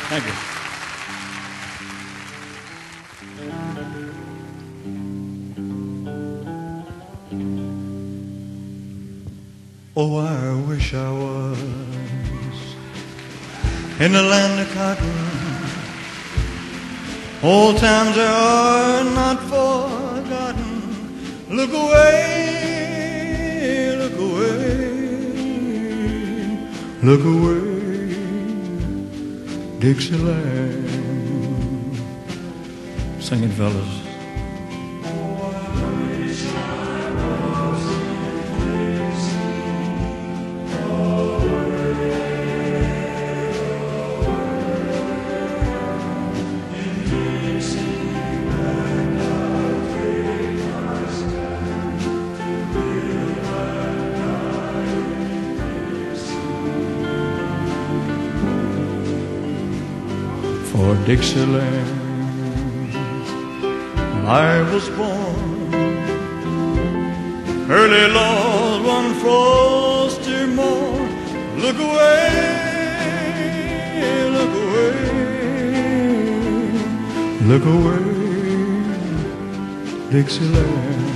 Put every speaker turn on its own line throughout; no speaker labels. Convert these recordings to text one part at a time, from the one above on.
Thank you. Oh, I wish I was in the land of cotton. Old times are not forgotten. Look away, look away, look away, Dixieland. Sing it, fellas. For Dixieland I was born, early Lord, one frosty morn. Look away, look away, look away, Dixieland.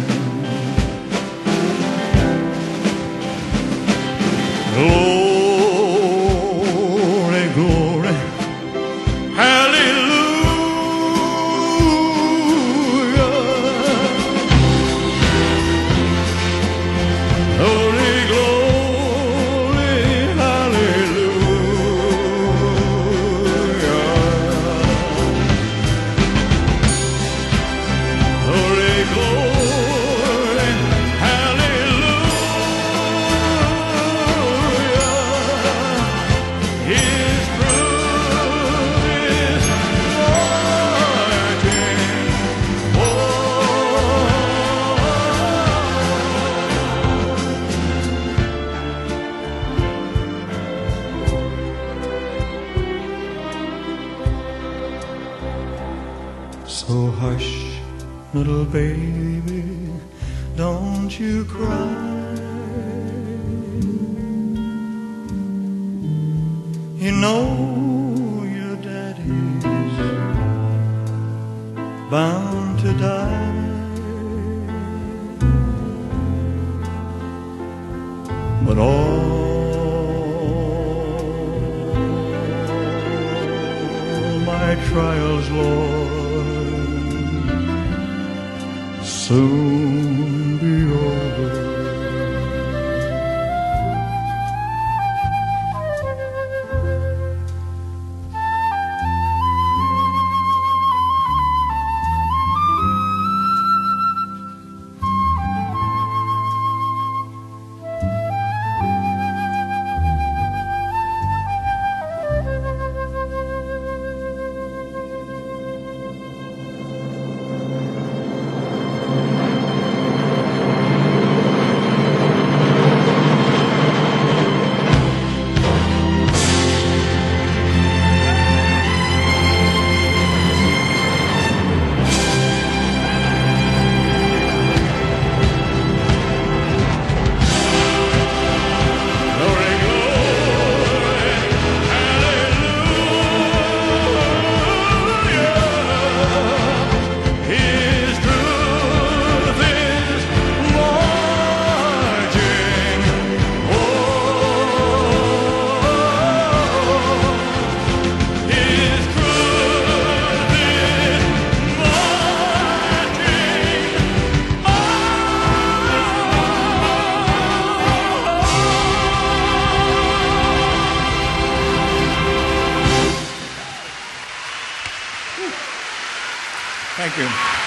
Glory, glory, hallelujah. Glory, glory, hallelujah. Glory, glory, hallelujah. His truth is marching on. So hush, little baby, don't you cry. You know your daddy's bound to die. But all my trials, Lord, soon be over. Thank you.